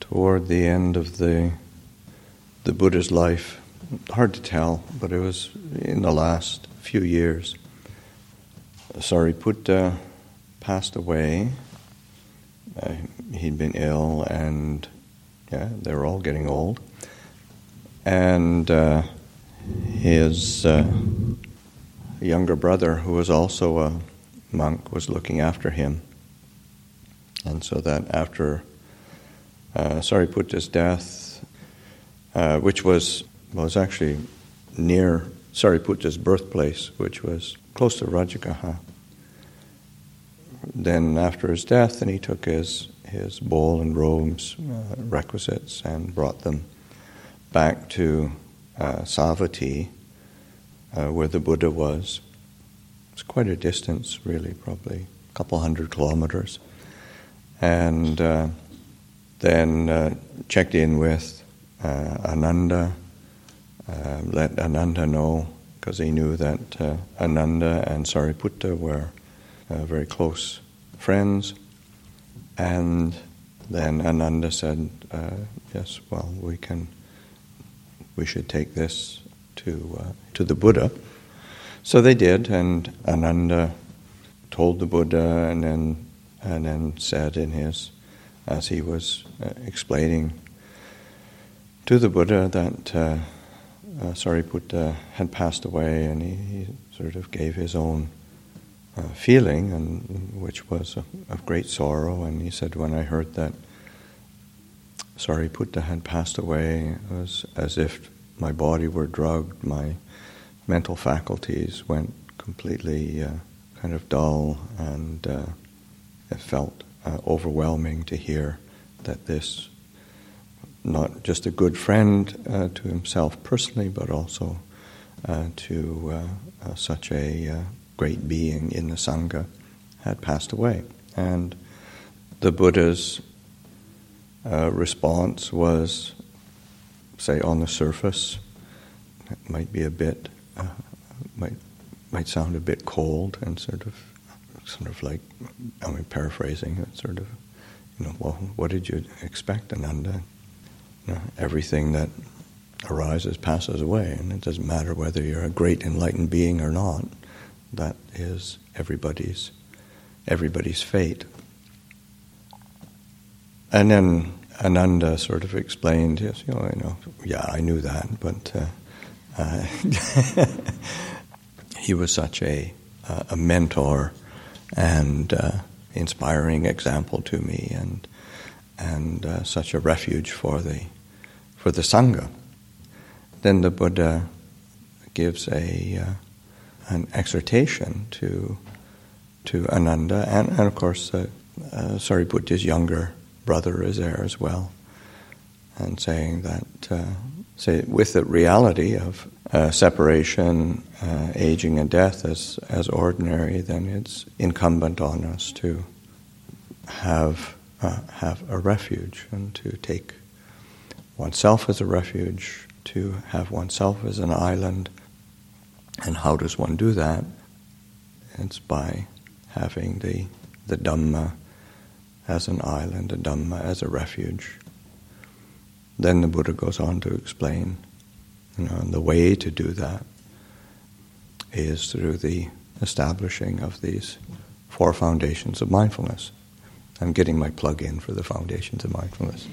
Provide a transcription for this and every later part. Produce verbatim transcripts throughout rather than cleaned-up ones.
toward the end of the the Buddha's life. Hard to tell, but it was in the last few years. Sariputta passed away. Uh, he'd been ill, and yeah, they were all getting old. And uh, his uh, younger brother, who was also a monk, was looking after him. And so that after uh, Sariputta's death, uh, which was was actually near Sariputta's birthplace, which was close to Rajagaha. Then after his death, then he took his, his bowl and robes, uh, requisites, and brought them back to uh, Savatthi, uh, where the Buddha was. It's quite a distance, really, probably a couple hundred kilometers. And uh, then uh, checked in with uh, Ananda, uh, let Ananda know, because he knew that uh, Ananda and Sariputta were uh, very close friends. And then Ananda said, uh, yes, well, we can, we should take this to uh, to the Buddha. So they did, and Ananda told the Buddha, and then and then said in his, as he was uh, explaining to the Buddha that uh, uh, Sariputta had passed away, and he, he sort of gave his own uh, feeling, and which was of, of great sorrow. And he said, when I heard that Sariputta had passed away, it was as if my body were drugged, my mental faculties went completely uh, kind of dull, and uh, it felt uh, overwhelming to hear that this, not just a good friend uh, to himself personally, but also uh, to uh, uh, such a uh, great being in the Sangha, had passed away. And the Buddha's uh, response was, say, on the surface, it might be a bit, uh, might might sound a bit cold and sort of, sort of like, I mean, paraphrasing it, sort of, you know, well, what did you expect, Ananda? You know, everything that arises passes away, and it doesn't matter whether you're a great enlightened being or not. That is everybody's everybody's fate. And then Ananda sort of explained, yes, you know, you know yeah, I knew that, but uh, uh, he was such a uh, a mentor and uh, inspiring example to me, and and uh, such a refuge for the for the Sangha. Then the Buddha gives a uh, an exhortation to to Ananda, and, and of course uh, uh, Sariputta's younger brother is there as well, and saying that, uh, say, with the reality of uh, separation, uh, aging, and death as as ordinary, then it's incumbent on us to have uh, have a refuge, and to take oneself as a refuge, to have oneself as an island. And how does one do that? It's by having the the Dhamma as an island, the Dhamma as a refuge. Then the Buddha goes on to explain, you know, the way to do that is through the establishing of these four foundations of mindfulness. I'm getting my plug in for the foundations of mindfulness.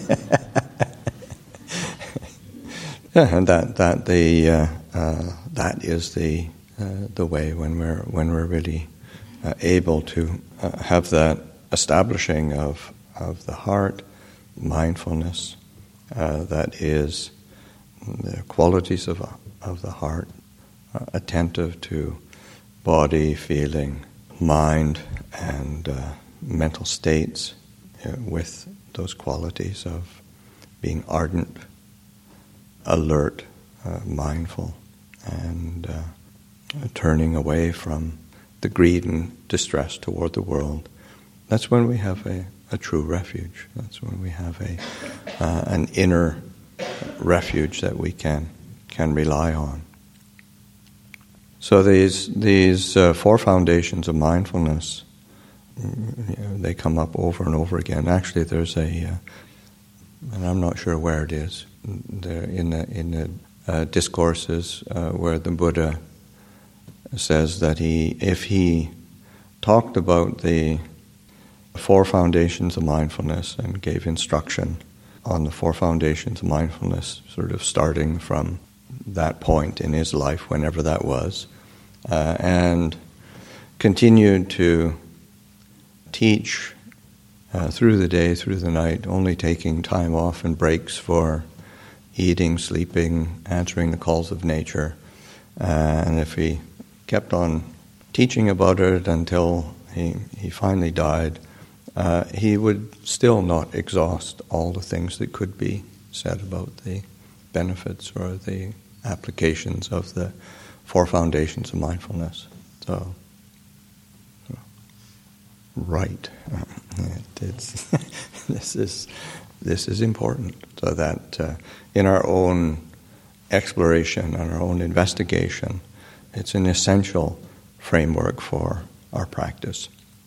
Yeah, and that that the uh, uh, that is the uh, the way when we're when we're really uh, able to uh, have that establishing of of the heart, mindfulness, uh, that is the qualities of of the heart, uh, attentive to body, feeling, mind, and uh, mental states, uh, with those qualities of being ardent, alert, uh, mindful, and uh, turning away from the greed and distress toward the world. That's when we have a, a true refuge. That's when we have a uh, an inner refuge that we can can rely on. So these these uh, four foundations of mindfulness, you know, they come up over and over again. Actually, there's a uh, and I'm not sure where it is, there in the, in the uh, discourses uh, where the Buddha says that he, if he talked about the four foundations of mindfulness and gave instruction on the four foundations of mindfulness, sort of starting from that point in his life, whenever that was, uh, and continued to teach uh, through the day, through the night, only taking time off and breaks for eating, sleeping, answering the calls of nature. Uh, and if he kept on teaching about it until he, he finally died, uh, he would still not exhaust all the things that could be said about the benefits or the applications of the four foundations of mindfulness. So, right. It, it's this is this is important, so that uh, in our own exploration and our own investigation, it's an essential framework for our practice.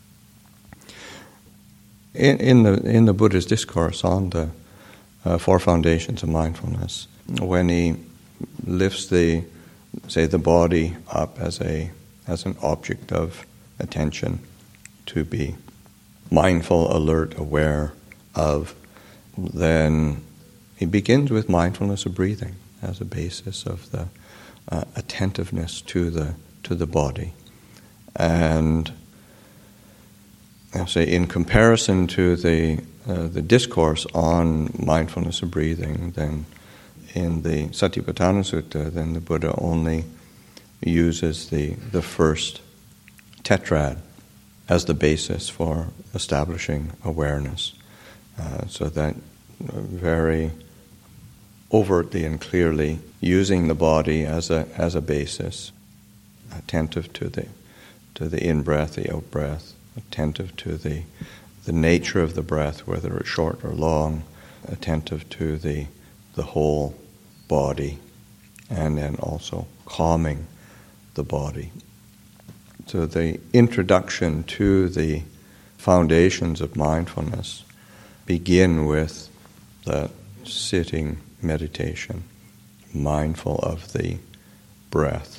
In, in the in the Buddha's discourse on the uh, four foundations of mindfulness, when he lifts the say the body up as a as an object of attention to be mindful, alert, aware of, then he begins with mindfulness of breathing as a basis of the uh, attentiveness to the to the body. And I'll say, in comparison to the uh, the discourse on mindfulness of breathing, then in the Satipatthana Sutta, then the Buddha only uses the the first tetrad as the basis for establishing awareness, uh, so that very overtly and clearly using the body as a as a basis, attentive to the to the in breath, the out breath, attentive to the the nature of the breath, whether it's short or long, attentive to the the whole body, and then also calming the body. So the introduction to the foundations of mindfulness begin with the sitting meditation, mindful of the breath,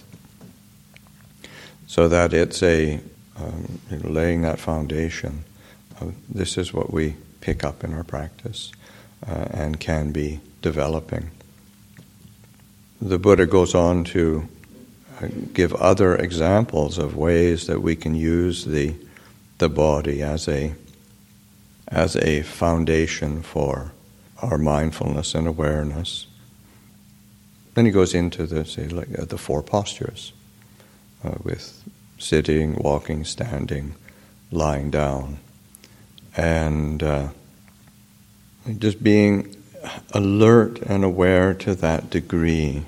so that it's a um, you know, laying that foundation. Uh, this is what we pick up in our practice uh, and can be developing. The Buddha goes on to give other examples of ways that we can use the the body as a as a foundation for our mindfulness and awareness. Then he goes into the say like uh, the four postures, uh, with sitting, walking, standing, lying down, and uh, just being alert and aware to that degree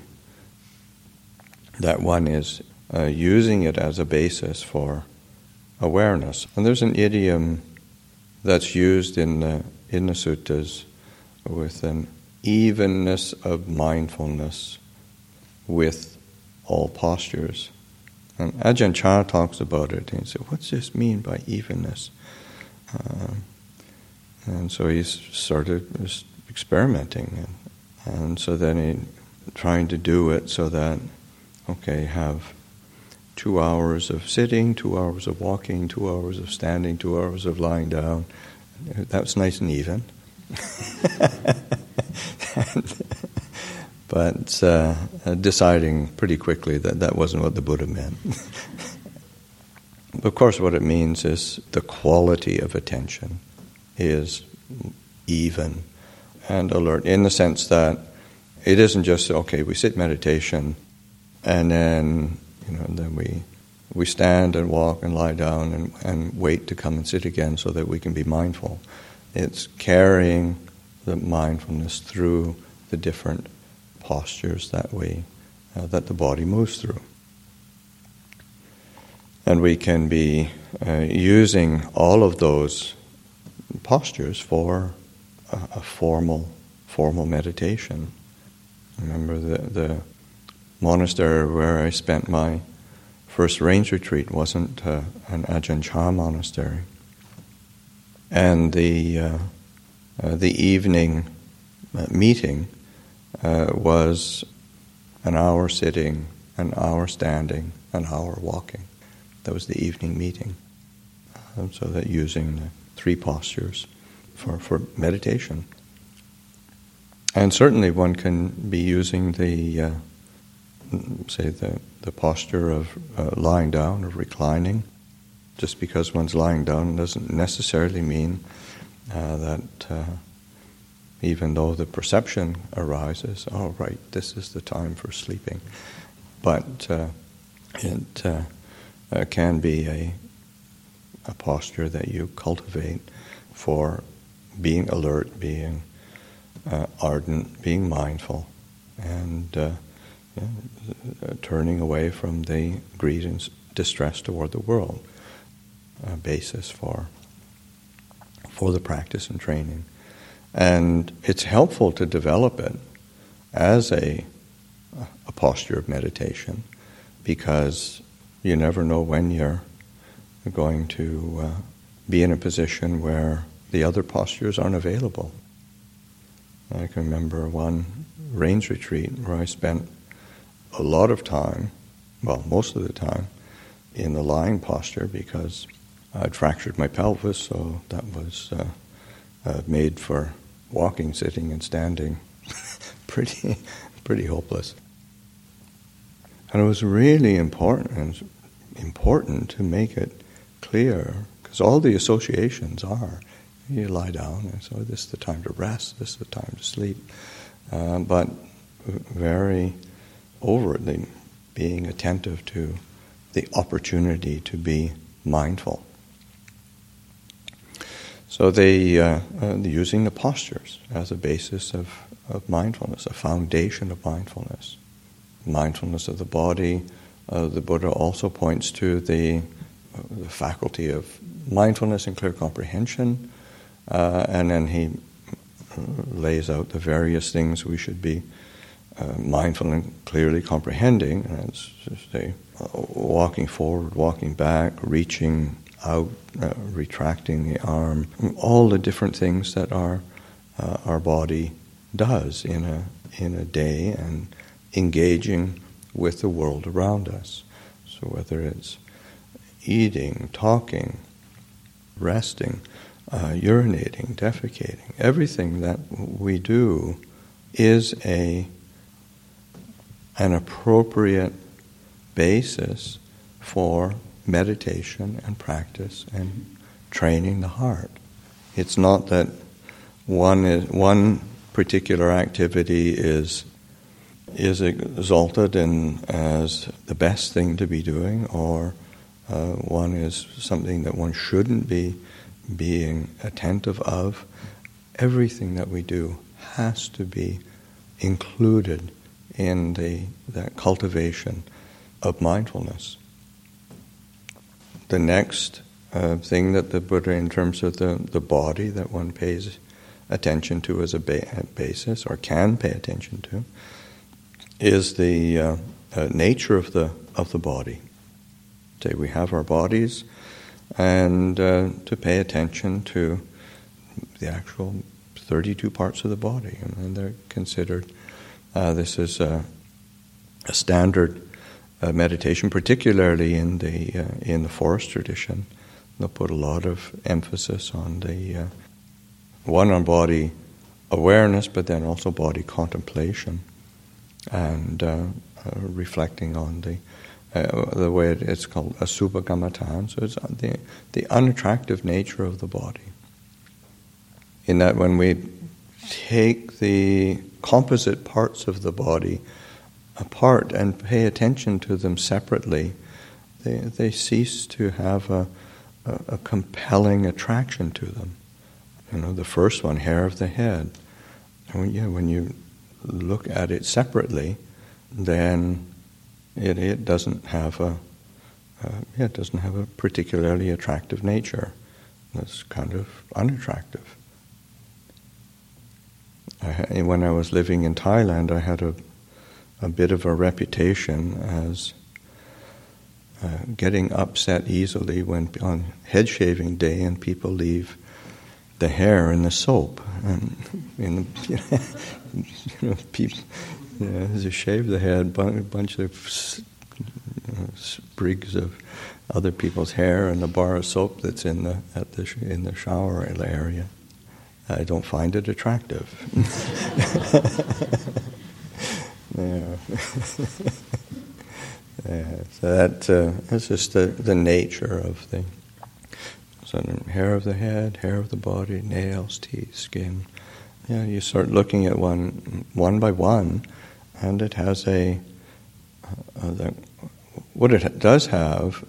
that one is uh, using it as a basis for awareness. And there's an idiom that's used in the, in the suttas with an evenness of mindfulness with all postures. And Ajahn Chah talks about it, and he said, what's this mean by evenness? Uh, and so he's started experimenting, and, and so then he trying to do it so that okay, have two hours of sitting, two hours of walking, two hours of standing, two hours of lying down. That's nice and even. But uh, deciding pretty quickly that that wasn't what the Buddha meant. Of course, what it means is the quality of attention is even and alert, in the sense that it isn't just, okay, we sit meditation, and then, you know, then we we stand and walk and lie down and, and wait to come and sit again so that we can be mindful. It's carrying the mindfulness through the different postures that we uh, that the body moves through, and we can be uh, using all of those postures for a, a formal formal meditation. Remember the the. monastery where I spent my first rains retreat wasn't uh, an Ajahn Chah monastery. And the uh, uh, the evening uh, meeting uh, was an hour sitting, an hour standing, an hour walking. That was the evening meeting. Uh, so that using the three postures for, for meditation. And certainly one can be using the, uh, say, the, the posture of uh, lying down, of reclining. Just because one's lying down doesn't necessarily mean uh, that uh, even though the perception arises, oh, right, this is the time for sleeping. But uh, it uh, uh, can be a, a posture that you cultivate for being alert, being uh, ardent, being mindful, and uh, yeah, uh, turning away from the greed and distress toward the world. A basis for for the practice and training. And it's helpful to develop it as a, a posture of meditation, because you never know when you're going to uh, be in a position where the other postures aren't available. I can remember one rains retreat where I spent a lot of time, well, most of the time, in the lying posture because I'd fractured my pelvis, so that was uh, uh, made for walking, sitting, and standing. pretty, pretty hopeless. And it was really important, important to make it clear, because all the associations are, you lie down, and so this is the time to rest, this is the time to sleep. Uh, but very overtly being attentive to the opportunity to be mindful. So they uh, uh, using the postures as a basis of, of mindfulness, a foundation of mindfulness. Mindfulness of the body. Uh, the Buddha also points to the, uh, the faculty of mindfulness and clear comprehension, uh, and then he lays out the various things we should be uh, mindful and clearly comprehending. And it's say, uh, walking forward, walking back, reaching out, uh, retracting the arm, all the different things that our uh, our body does in a in a day, and engaging with the world around us. So whether it's eating, talking, resting, uh, urinating, defecating, everything that we do is a an appropriate basis for meditation and practice and training the heart. It's not that one is, one particular activity is is exalted in as the best thing to be doing, or uh, one is something that one shouldn't be being attentive of. Everything that we do has to be included in the that cultivation of mindfulness. The next uh, thing that the Buddha, in terms of the, the body that one pays attention to as a ba- basis, or can pay attention to, is the uh, uh, nature of the of the body. Say we have our bodies, and uh, to pay attention to the actual thirty-two parts of the body, and, and they're considered. Uh, this is a, a standard uh, meditation, particularly in the uh, in the forest tradition. They'll put a lot of emphasis on the uh, one on body awareness, but then also body contemplation, and uh, uh, reflecting on the uh, the way it, it's called asubha kamatan. So it's the the unattractive nature of the body. In that, when we take the composite parts of the body apart and pay attention to them separately, they they cease to have a, a, a compelling attraction to them. You know, the first one, hair of the head. And when, yeah, when you look at it separately, then it it doesn't have a uh, yeah, it doesn't have a particularly attractive nature. It's kind of unattractive. I, when I was living in Thailand, I had a a bit of a reputation as uh, getting upset easily when on head shaving day and people leave the hair in the soap. And in the, you know, people, you know, as you shave the head, a bunch of you know, sprigs of other people's hair and the bar of soap that's in the at the in the shower area. I don't find it attractive. yeah. yeah. So that uh, that's just the, the nature of the so hair of the head, hair of the body, nails, teeth, skin. Yeah, you start looking at one one by one, and it has a uh, the, what it does have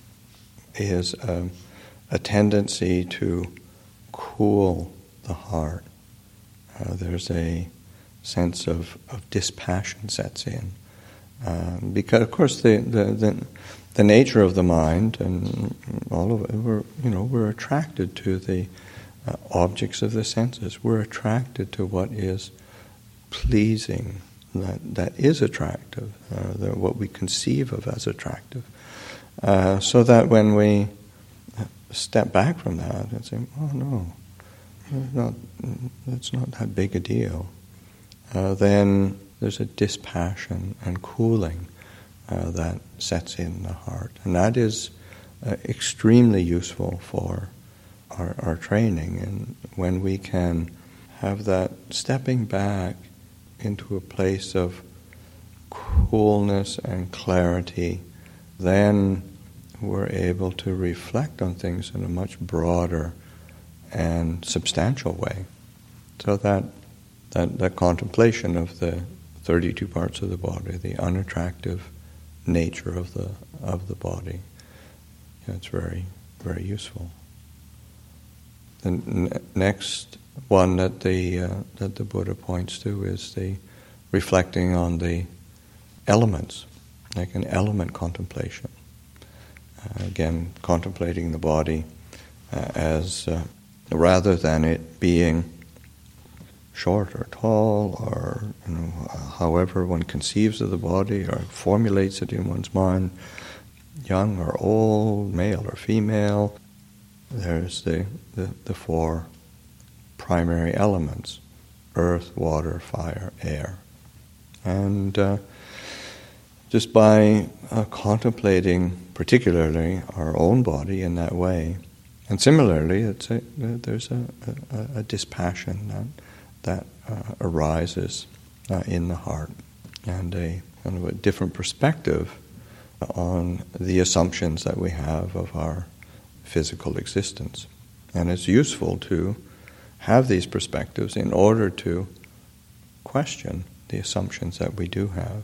is a, a tendency to cool the heart. Uh, there's a sense of, of dispassion sets in. Um, because, of course, the, the, the, the nature of the mind and all of it, we're, you know, we're attracted to the uh, objects of the senses. We're attracted to what is pleasing, that, that is attractive, uh, the, what we conceive of as attractive. Uh, so that when we step back from that and say, oh no, it's not, it's not that big a deal, uh, then there's a dispassion and cooling uh, that sets in the heart. And that is uh, extremely useful for our, our training. And when we can have that stepping back into a place of coolness and clarity, then we're able to reflect on things in a much broader and substantial way. So that that, that contemplation of the thirty-two parts of the body, the unattractive nature of the of the body, yeah, it's very, very useful. The n- next one that the uh, that the Buddha points to is the reflecting on the elements, like an element contemplation. Uh, again, contemplating the body uh, as uh, rather than it being short or tall, or you know, however one conceives of the body or formulates it in one's mind, young or old, male or female. There's the, the, the four primary elements: earth, water, fire, air. And uh, just by uh, contemplating particularly our own body in that way, and similarly, it's a, there's a, a, a dispassion that that uh, arises uh, in the heart, and a kind of a different perspective on the assumptions that we have of our physical existence. And it's useful to have these perspectives in order to question the assumptions that we do have.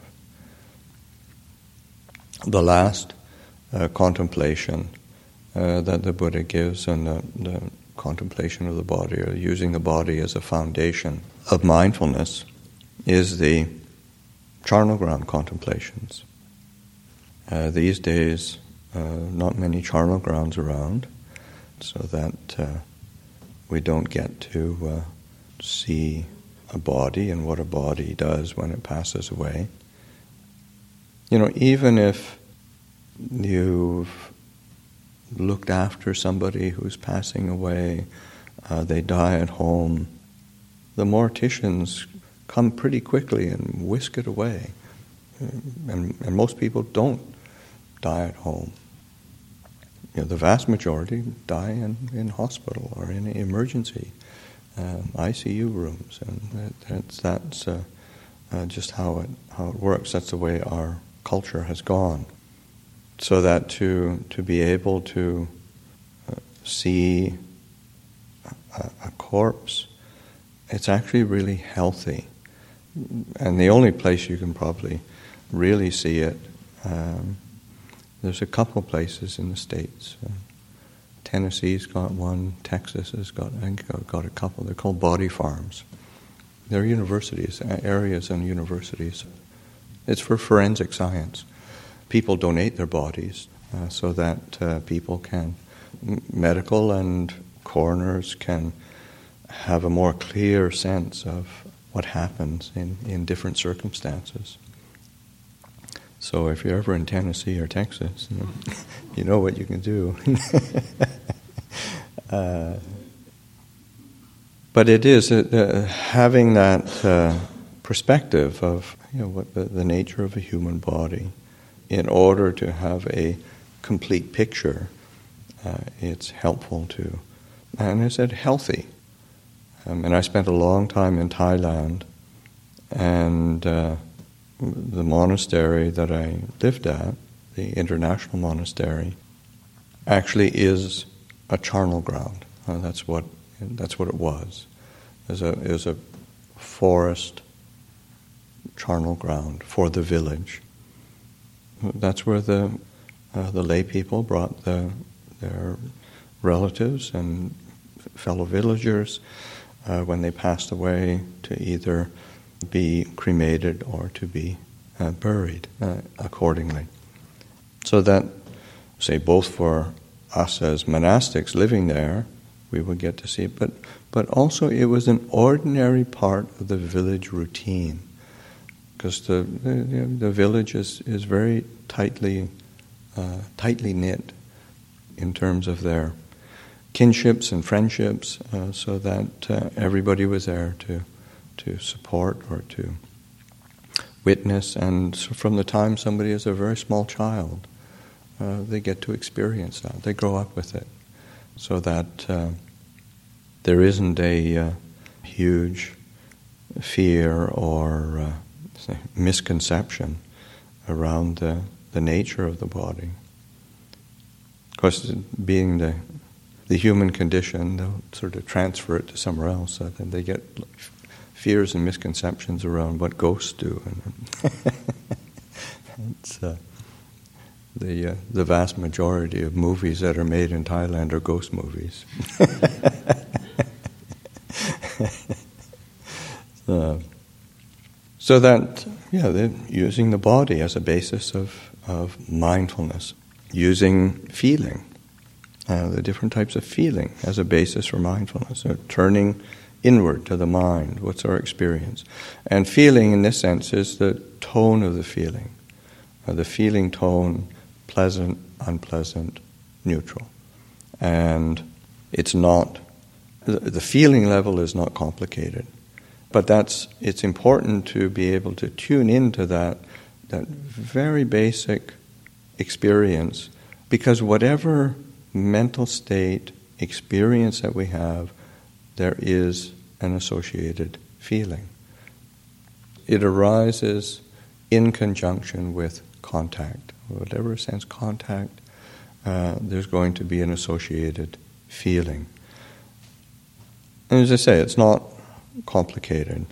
The last uh, contemplation uh, that the Buddha gives, and the, the contemplation of the body, or using the body as a foundation of mindfulness, is the charnel ground contemplations. Uh, these days, uh, not many charnel grounds around, so that uh, we don't get to uh, see a body and what a body does when it passes away. You know, even if you've looked after somebody who's passing away, uh, they die at home, the morticians come pretty quickly and whisk it away. And, and most people don't die at home. You know, the vast majority die in, in hospital or in emergency um, I C U rooms, and that, that's that's uh, uh, just how it how it works. That's the way our culture has gone. So that to to be able to uh, see a, a corpse, it's actually really healthy. And the only place you can probably really see it, um, there's a couple places in the States. Uh, Tennessee's got one, Texas has got, I think, got a couple. They're called body farms. They're universities, areas and universities. It's for forensic science. People donate their bodies uh, so that uh, people can, medical and coroners can have a more clear sense of what happens in, in different circumstances. So if you're ever in Tennessee or Texas, you know, you know what you can do. uh, But it is uh, uh, having that uh, perspective of you know what the, the nature of a human body, in order to have a complete picture. Uh, it's helpful to, and I said healthy. Um, and I spent a long time in Thailand, and uh, the monastery that I lived at, the international monastery, actually is a charnel ground. Uh, that's what that's what it was. It was a, it was a forest charnel ground for the village. That's where the uh, the lay people brought the their relatives and fellow villagers uh, when they passed away to either be cremated or to be uh, buried uh, accordingly. So that, say, both for us as monastics living there, we would get to see it, but, but also it was an ordinary part of the village routine, because the, the, the village is, is very tightly, uh, tightly knit in terms of their kinships and friendships, uh, so that uh, everybody was there to to support or to witness. And so from the time somebody is a very small child, uh, they get to experience that. They grow up with it, so that uh, there isn't a uh, huge fear or uh, say, misconception around the, the nature of the body. Of course, being the the human condition, they'll sort of transfer it to somewhere else, so then they get fears and misconceptions around what ghosts do. And it's, uh, the uh, the vast majority of movies that are made in Thailand are ghost movies. uh, so that, yeah, they're using the body as a basis of, of mindfulness. Using feeling, uh, the different types of feeling as a basis for mindfulness. So turning inward to the mind, what's our experience? And feeling in this sense is the tone of the feeling. Uh, the feeling tone, pleasant, unpleasant, neutral. And it's not, the feeling level is not complicated. But that's, it's important to be able to tune into that, that very basic experience, because whatever mental state, experience that we have, there is an associated feeling. It arises in conjunction with contact. Whatever sense contact, uh, there's going to be an associated feeling. And as I say, it's not complicated.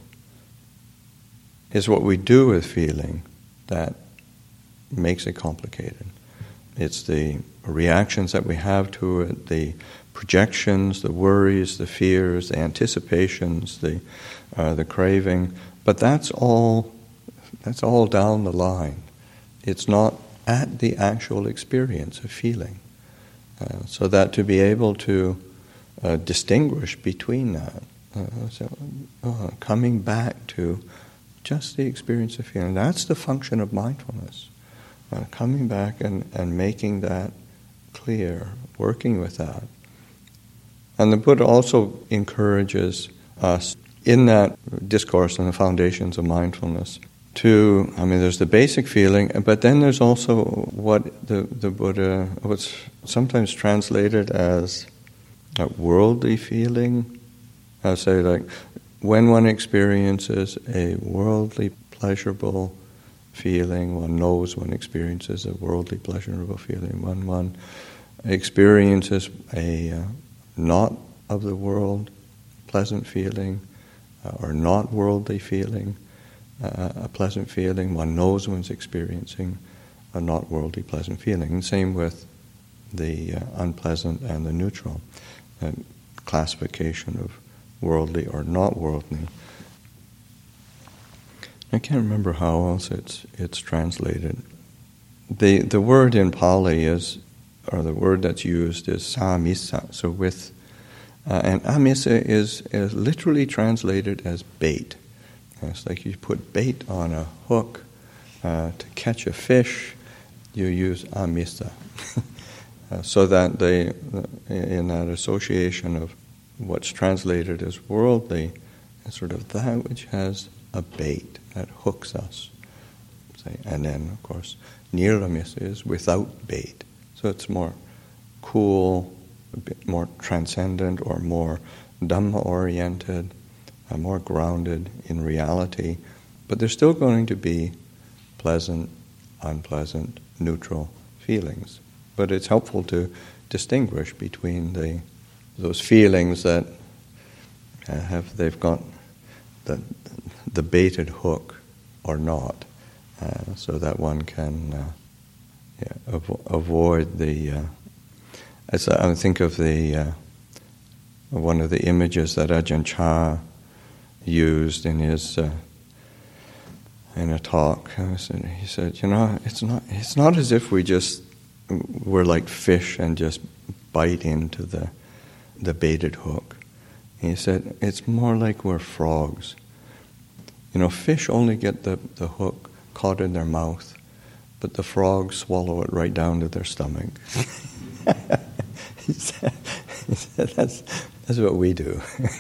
It's what we do with feeling that makes it complicated. It's the reactions that we have to it, the projections, the worries, the fears, the anticipations, the uh, the craving. But that's all. That's all down the line. It's not at the actual experience of feeling. Uh, so that to be able to uh, distinguish between that, uh, so, uh, coming back to just the experience of feeling. That's the function of mindfulness. Uh, coming back and, and making that clear, working with that. And the Buddha also encourages us in that discourse on the foundations of mindfulness to, I mean, there's the basic feeling, but then there's also what the, the Buddha, what's sometimes translated as a worldly feeling. I say, like, when one experiences a worldly pleasurable feeling, one knows one experiences a worldly pleasurable feeling. When one experiences a uh, not of the world pleasant feeling, uh, or not worldly feeling, uh, a pleasant feeling, one knows one's experiencing a not worldly pleasant feeling. And same with the uh, unpleasant and the neutral uh, classification of worldly or not worldly. I can't remember how else it's it's translated. The the word in Pali is, or the word that's used is samisa, so with, uh, and amisa is, is literally translated as bait. Uh, it's like you put bait on a hook uh, to catch a fish, you use amisa. uh, so that they, in that association of what's translated as worldly is sort of that which has a bait that hooks us. Say, and then, of course, niramis is without bait. So it's more cool, a bit more transcendent, or more Dhamma-oriented, uh, more grounded in reality. But there's still going to be pleasant, unpleasant, neutral feelings. But it's helpful to distinguish between the those feelings that uh, have they've got the the baited hook or not, uh, so that one can uh, yeah, avo- avoid the. Uh, as I, I think of the uh, one of the images that Ajahn Chah used in his uh, in a talk. He said, "You know, it's not it's not as if we just we're like fish and just bite into the the baited hook." He said, "It's more like we're frogs. You know, fish only get the, the hook caught in their mouth, but the frogs swallow it right down to their stomach." he, said, he said, that's, that's what we do.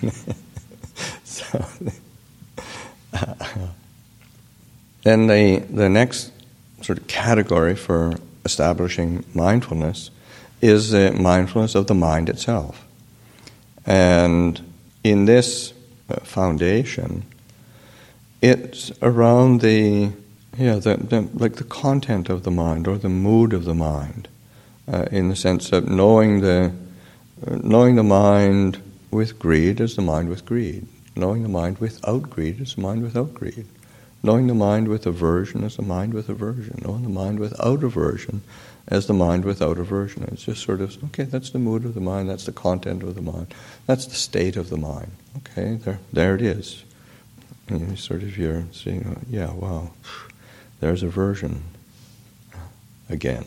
so, uh, then the, the next sort of category for establishing mindfulness is the mindfulness of the mind itself. And in this uh, foundation, it's around the, yeah, the, the, like the content of the mind or the mood of the mind, uh, in the sense of knowing the, uh, knowing the mind with greed is the mind with greed. Knowing the mind without greed is the mind without greed. Knowing the mind with aversion is the mind with aversion. Knowing the mind without aversion as the mind without aversion. It's just sort of, okay, that's the mood of the mind, that's the content of the mind, that's the state of the mind. Okay, there there it is. And you sort of, you're seeing, yeah, wow, there's aversion again.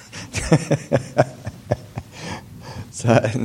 so,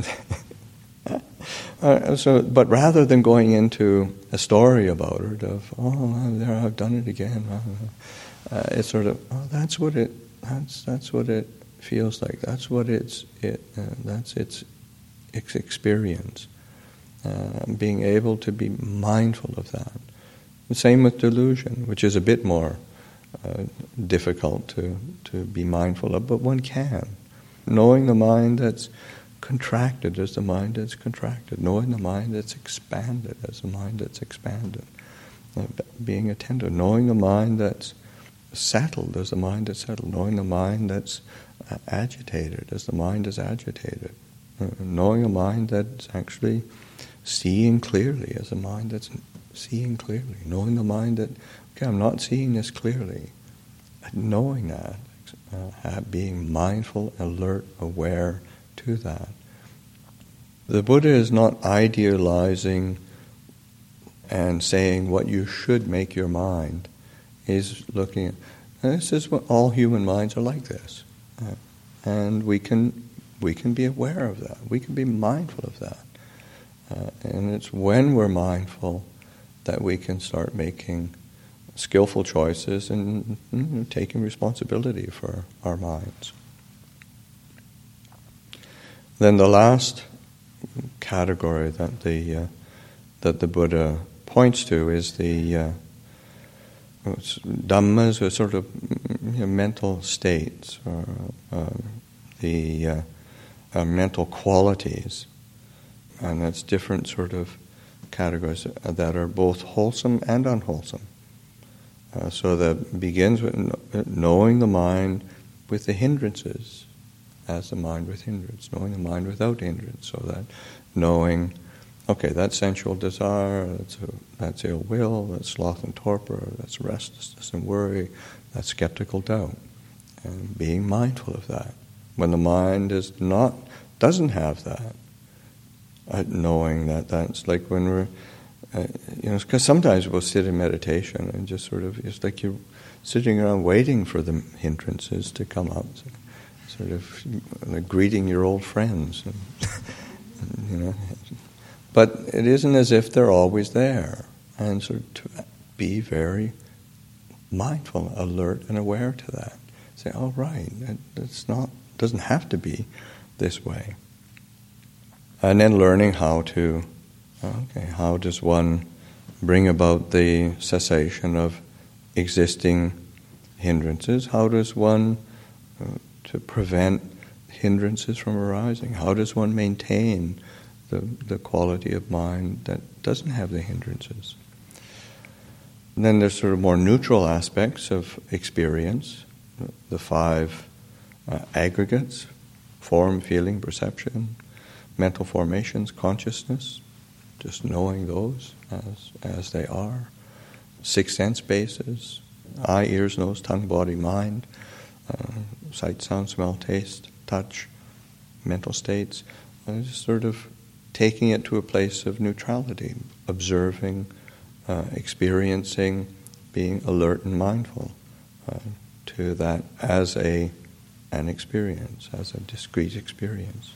uh, so, but rather than going into a story about it, of, oh, there, I've done it again, uh, it's sort of, oh, that's what it, that's that's what it feels like. That's what it's it. Uh, that's its, its experience. Uh, being able to be mindful of that. The same with delusion, which is a bit more uh, difficult to to be mindful of, but one can. Knowing the mind that's contracted as the mind that's contracted. Knowing the mind that's expanded as the mind that's expanded. Uh, being attentive. Knowing the mind that's settled as the mind that's settled. Knowing the mind that's uh, agitated as the mind is agitated. Uh, knowing a mind that's actually seeing clearly as a mind that's seeing clearly. Knowing the mind that, okay, I'm not seeing this clearly. Knowing that, uh, being mindful, alert, aware to that. The Buddha is not idealizing and saying what you should make your mind. He's looking at, this is what all human minds are like this. Uh, and we can we can be aware of that. We can be mindful of that. Uh, and it's when we're mindful that we can start making skillful choices and you know, taking responsibility for our minds. Then the last category that the uh, that the Buddha points to is the uh, dhammas, or sort of you know, mental states, or uh, the uh, uh, mental qualities, and that's different sort of categories that are both wholesome and unwholesome. Uh, so that begins with knowing the mind with the hindrances as the mind with hindrance, knowing the mind without hindrance, so that knowing, okay, that's sensual desire, that's, a, that's ill will, that's sloth and torpor, that's restlessness and worry, that's skeptical doubt, and being mindful of that. When the mind is not, doesn't have that, uh, knowing that that's like when we're, uh, you know, because sometimes we'll sit in meditation and just sort of, it's like you're sitting around waiting for the hindrances to come up, so, sort of like greeting your old friends, and, and, you know. But it isn't as if they're always there, and sort of to be very mindful, alert, and aware to that. Say, oh, right, it, it's not, doesn't have to be this way. And then learning how to, okay, how does one bring about the cessation of existing hindrances? How does one uh, to prevent hindrances from arising? How does one maintain the, the quality of mind that doesn't have the hindrances? And then there's sort of more neutral aspects of experience, the five uh, aggregates: form, feeling, perception, mental formations, consciousness, just knowing those as as they are, six sense bases: eye, ears, nose, tongue, body, mind, uh, sight, sound, smell, taste, touch, mental states. Uh, just sort of taking it to a place of neutrality, observing, uh, experiencing, being alert and mindful uh, to that as a an experience, as a discrete experience.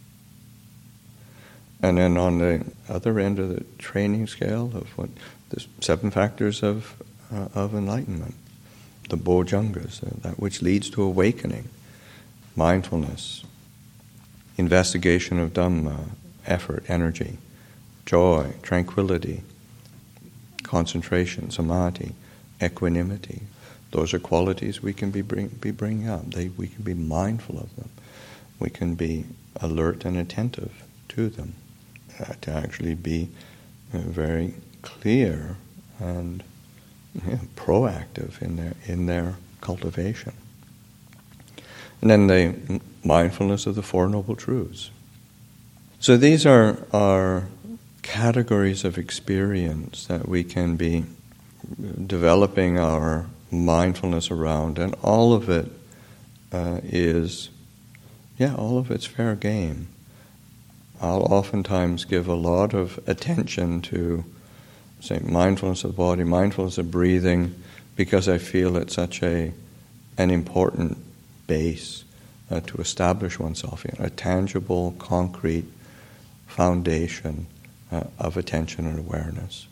And then on the other end of the training scale of what the seven factors of uh, of enlightenment, the bojjhangas, uh, that which leads to awakening, mindfulness, investigation of Dhamma, effort, energy, joy, tranquility, concentration, samadhi, equanimity. Those are qualities we can be bring, be bringing up. They, we can be mindful of them. We can be alert and attentive to them. Uh, to actually be uh, very clear and yeah, proactive in their in their cultivation. And then the mindfulness of the Four Noble Truths. So these are are categories of experience that we can be developing our mindfulness around, and all of it uh, is, yeah, all of it's fair game. I'll oftentimes give a lot of attention to, say, mindfulness of the body, mindfulness of breathing, because I feel it's such a an important base uh, to establish oneself in, a tangible, concrete foundation uh, of attention and awareness.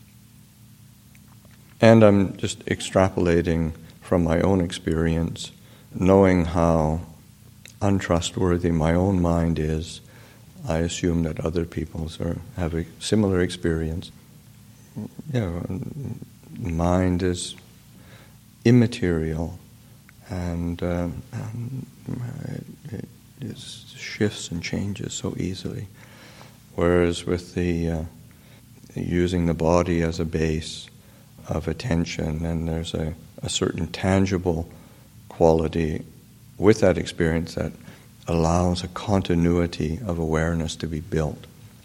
And I'm just extrapolating from my own experience, knowing how untrustworthy my own mind is. I assume that other people are, have a similar experience. Yeah, mind is immaterial, and, um, and it, it shifts and changes so easily. Whereas with the uh, using the body as a base of attention, and there's a, a certain tangible quality with that experience that allows a continuity of awareness to be built.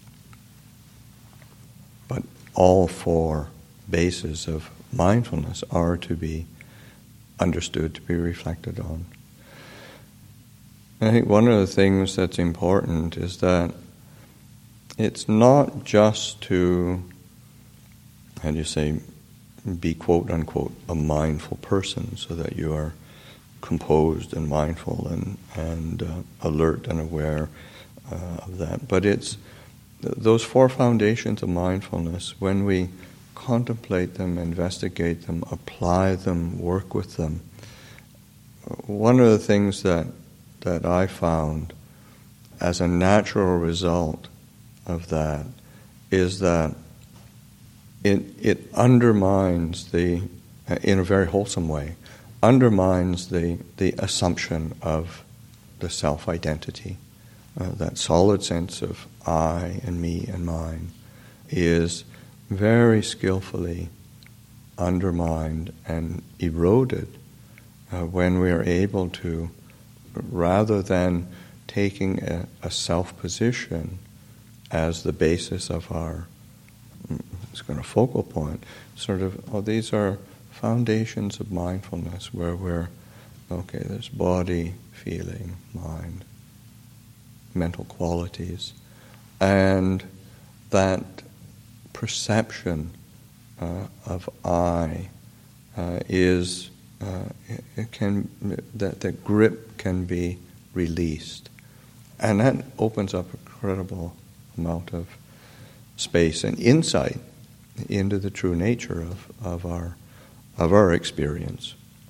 But all four bases of mindfulness are to be understood, to be reflected on. And I think one of the things that's important is that it's not just to, how do you say, be quote-unquote a mindful person, so that you are composed and mindful and, and uh, alert and aware uh, of that. But it's th- those four foundations of mindfulness, when we contemplate them, investigate them, apply them, work with them, one of the things that, that I found as a natural result of that is that it, it undermines the, in a very wholesome way, undermines the, the assumption of the self-identity. Uh, that solid sense of I and me and mine is very skillfully undermined and eroded uh, when we are able to, rather than taking a, a self-position as the basis of our it's kind of focal point, sort of, oh, these are foundations of mindfulness where we're, okay, there's body, feeling, mind, mental qualities, and that perception uh, of I uh, is, uh, it, it can, that the grip can be released. And that opens up an incredible amount of space and insight into the true nature of, of our of our experience.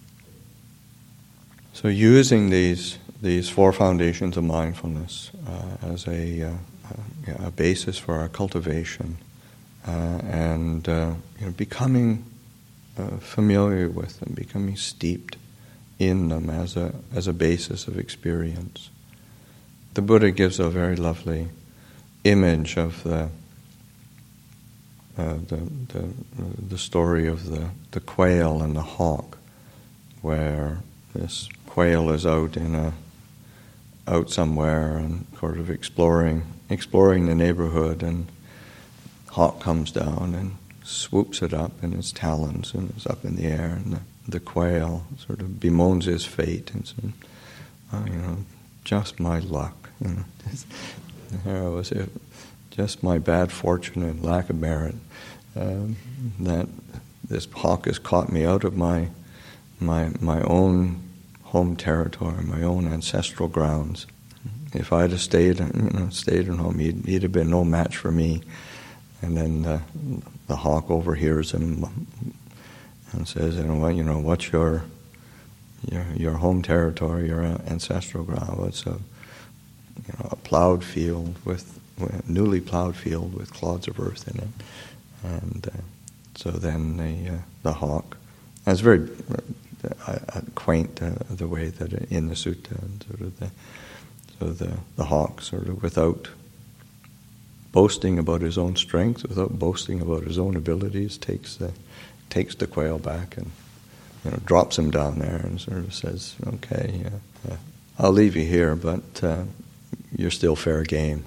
So using these these four foundations of mindfulness uh, as a uh, uh, yeah, a basis for our cultivation, uh, and uh, you know, becoming uh, familiar with them, becoming steeped in them as a as a basis of experience. The Buddha gives a very lovely image of the uh, the, the the story of the, the quail and the hawk, where this quail is out in a out somewhere and sort of exploring exploring the neighborhood, and hawk comes down and swoops it up in its talons and is up in the air, and the, the quail sort of bemoans his fate and says, oh, you know, just my luck, you know, just, there was it, just my bad fortune and lack of merit, um, that this hawk has caught me out of my my my own home territory, my own ancestral grounds. If I'd have stayed, you know, stayed at home, he'd, he'd have been no match for me. And then the, the hawk overhears him and says, you know what, you know, what's your your your home territory, your ancestral ground? Well, it's a you know a plowed field with, with newly plowed field with clods of earth in it. And uh, so then the uh, the hawk, and it's very uh, uh, quaint uh, the way that in the sutta, and sort of the so the the hawk sort of without boasting about his own strength, without boasting about his own abilities, takes the takes the quail back and you know drops him down there and sort of says, "Okay, uh, uh, I'll leave you here, but uh, you're still fair game."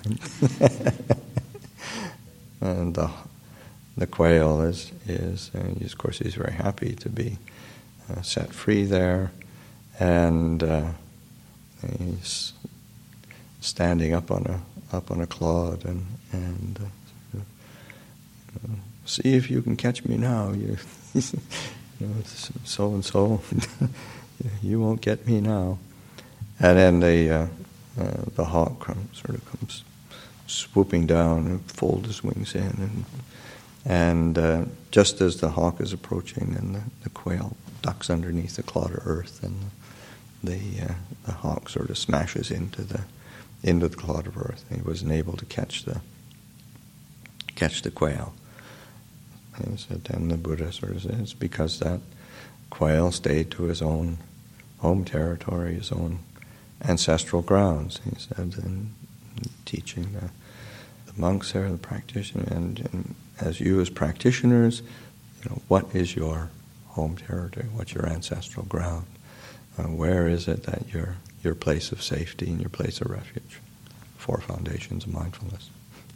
And the the quail is is uh, of course he's very happy to be uh, set free there, and uh, he's standing up on a up on a clod and and uh, you know, see if you can catch me now. You, you know, so and so, you won't get me now. And then the uh, uh, the hawk comes, sort of comes swooping down and folds his wings in, and and uh, just as the hawk is approaching, then the, the quail ducks underneath the clod of earth, and the the, uh, the hawk sort of smashes into the into the clod of earth. He wasn't able to catch the catch the quail. And so then the Buddha sort of says, because that quail stayed to his own home territory, his own ancestral grounds. He said, and teaching the, the monks there, the practitioner, and, and as you as practitioners, you know, what is your home territory? What's your ancestral ground? Uh, where is it that your your place of safety and your place of refuge? Four foundations of mindfulness.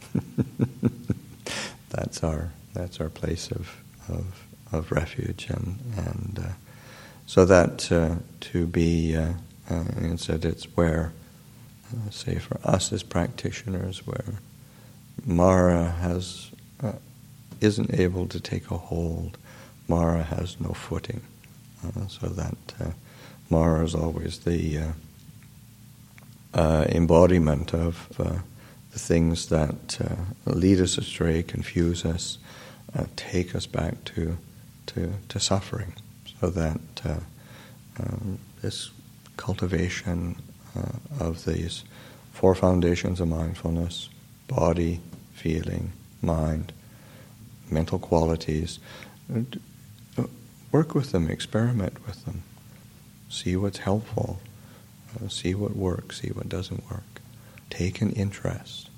That's our that's our place of of, of refuge, and and uh, so that uh, to be uh, uh, and said it's where, uh, say for us as practitioners, where Mara has uh, isn't able to take a hold, Mara has no footing, uh, so that uh, Mara is always the uh, uh, embodiment of uh, the things that uh, lead us astray, confuse us, uh, take us back to to, to suffering, so that uh, um, this cultivation uh, of these four foundations of mindfulness, body, feeling, mind, mental qualities, uh, work with them, experiment with them, see what's helpful, uh, see what works, see what doesn't work. Take an interest.